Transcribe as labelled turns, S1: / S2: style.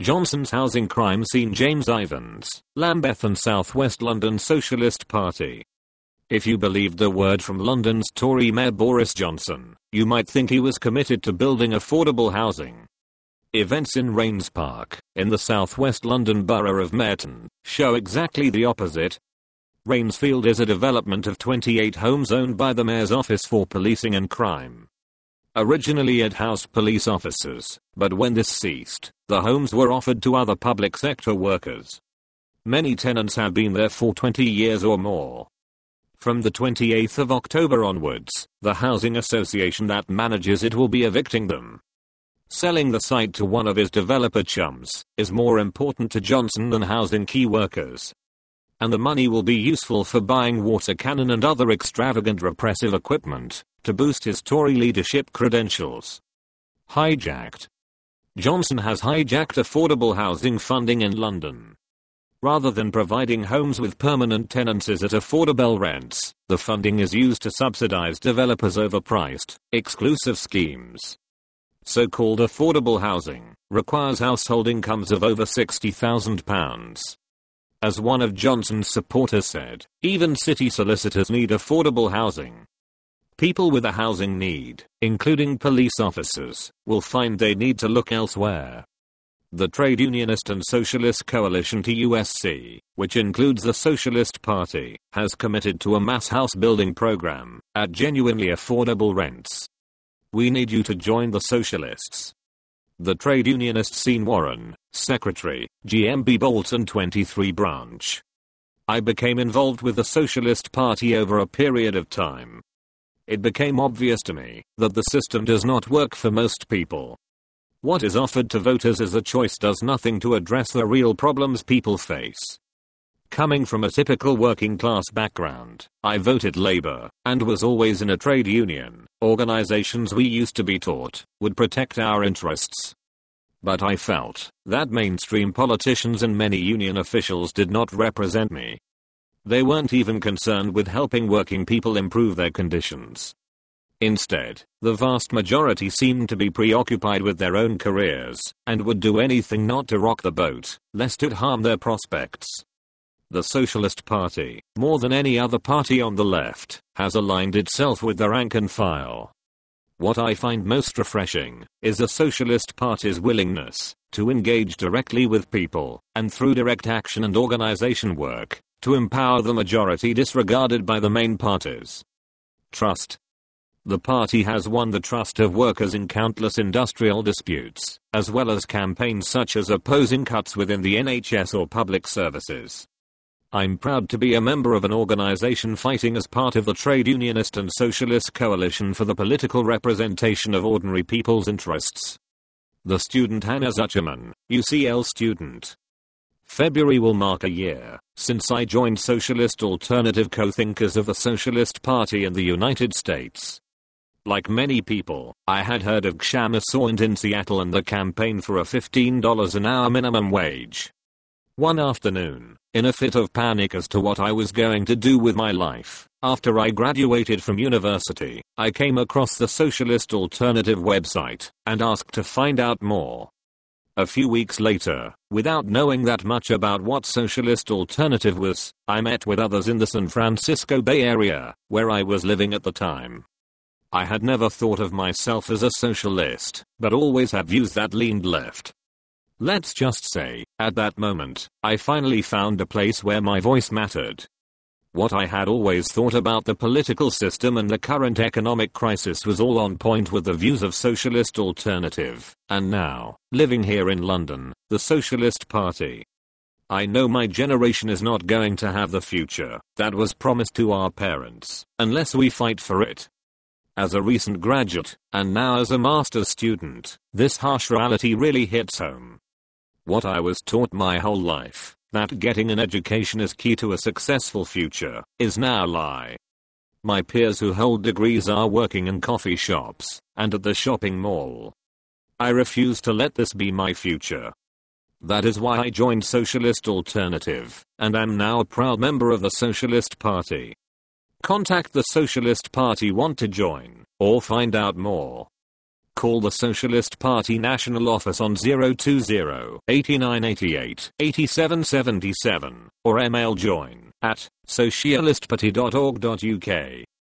S1: Johnson's housing crime scene. James Ivans, Lambeth and South West London Socialist Party. If you believed the word from London's Tory Mayor Boris Johnson, you might think he was committed to building affordable housing. Events in Rains Park, in the southwest London borough of Merton, show exactly the opposite. Rainsfield is a development of 28 homes owned by the Mayor's Office for Policing and Crime. Originally it housed police officers, but when this ceased, the homes were offered to other public sector workers. Many tenants have been there for 20 years or more. From the 28th of October onwards, the housing association that manages it will be evicting them. Selling the site to one of his developer chums is more important to Johnson than housing key workers. And the money will be useful for buying water cannon and other extravagant repressive equipment to boost his Tory leadership credentials. Hijacked. Johnson has hijacked affordable housing funding in London. Rather than providing homes with permanent tenancies at affordable rents, the funding is used to subsidize developers' overpriced, exclusive schemes. So-called affordable housing requires household incomes of over £60,000. As one of Johnson's supporters said, even city solicitors need affordable housing. People with a housing need, including police officers, will find they need to look elsewhere. The Trade Unionist and Socialist Coalition TUSC, which includes the Socialist Party, has committed to a mass house building program at genuinely affordable rents. We need you to join the Socialists. The Trade Unionist Sean Warren, Secretary, GMB Bolton 23 branch. I became involved with the Socialist Party over a period of time. It became obvious to me that the system does not work for most people. What is offered to voters as a choice does nothing to address the real problems people face. Coming from a typical working class background, I voted Labour, and was always in a trade union. Organizations we used to be taught would protect our interests. But I felt that mainstream politicians and many union officials did not represent me. They weren't even concerned with helping working people improve their conditions. Instead, the vast majority seemed to be preoccupied with their own careers, and would do anything not to rock the boat, lest it harm their prospects. The Socialist Party, more than any other party on the left, has aligned itself with the rank and file. What I find most refreshing is the Socialist Party's willingness to engage directly with people, and through direct action and organization work, to empower the majority disregarded by the main parties. Trust. The party has won the trust of workers in countless industrial disputes, as well as campaigns such as opposing cuts within the NHS or public services. I'm proud to be a member of an organization fighting as part of the Trade Unionist and Socialist Coalition for the political representation of ordinary people's interests. The student Hannah Zuckerman, UCL student. February will mark a year since I joined Socialist Alternative co-thinkers of the Socialist Party in the United States. Like many people, I had heard of Kshama Sawant in Seattle and the campaign for a $15 an hour minimum wage. One afternoon, in a fit of panic as to what I was going to do with my life, after I graduated from university, I came across the Socialist Alternative website and asked to find out more. A few weeks later, without knowing that much about what Socialist Alternative was, I met with others in the San Francisco Bay Area, where I was living at the time. I had never thought of myself as a socialist, but always had views that leaned left. Let's just say, at that moment, I finally found a place where my voice mattered. What I had always thought about the political system and the current economic crisis was all on point with the views of Socialist Alternative, and now, living here in London, the Socialist Party. I know my generation is not going to have the future that was promised to our parents, unless we fight for it. As a recent graduate, and now as a master's student, this harsh reality really hits home. What I was taught my whole life, that getting an education is key to a successful future, is now a lie. My peers who hold degrees are working in coffee shops, and at the shopping mall. I refuse to let this be my future. That is why I joined Socialist Alternative, and am now a proud member of the Socialist Party. Contact the Socialist Party want to join, or find out more. Call the Socialist Party National Office on 020 8988 8777 or email join@socialistparty.org.uk.